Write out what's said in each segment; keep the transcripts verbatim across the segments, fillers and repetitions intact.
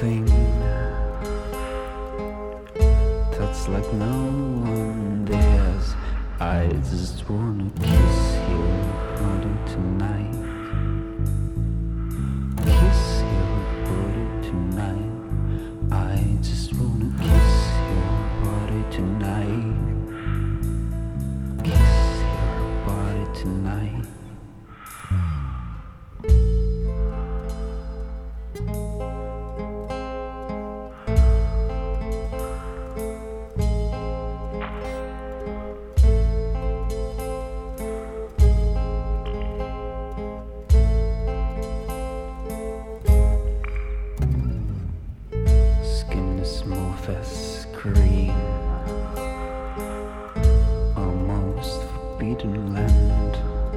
thing that's like no one dares. I just wanna kiss your body tonight. Kiss your body tonight. I just wanna kiss your body tonight. Kiss your body tonight. Smooth as cream, almost forbidden land.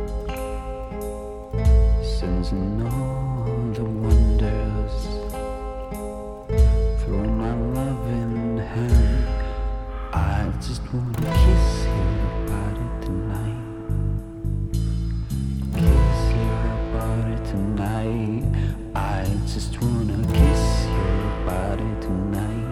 Sensing all the wonders through my loving hand. I just wanna kiss your body tonight. Kiss your body tonight. I just wanna kiss your body tonight.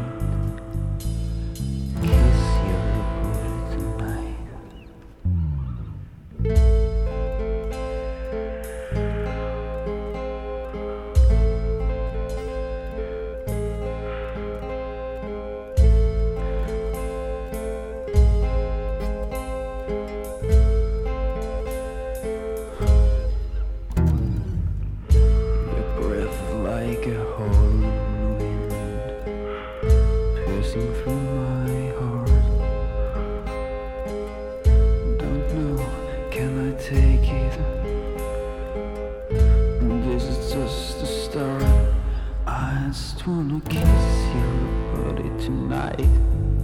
Like a hole in the wind, piercing through my heart. Don't know, can I take it? This is just the start. I just wanna kiss your body tonight.